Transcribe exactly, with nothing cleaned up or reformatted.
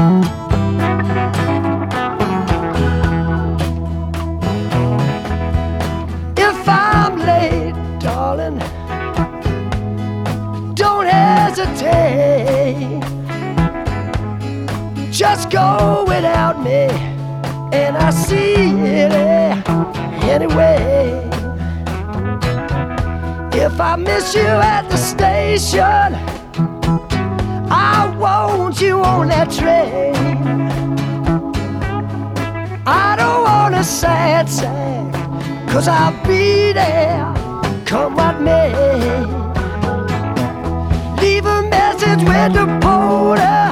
If I'm late, darling, don't hesitate. Just go without me, and I see it anyway. If I miss you at the station, I want you on that train. I don't want a sad sack, 'cause I'll be there, come what may. Leave a message with the porter,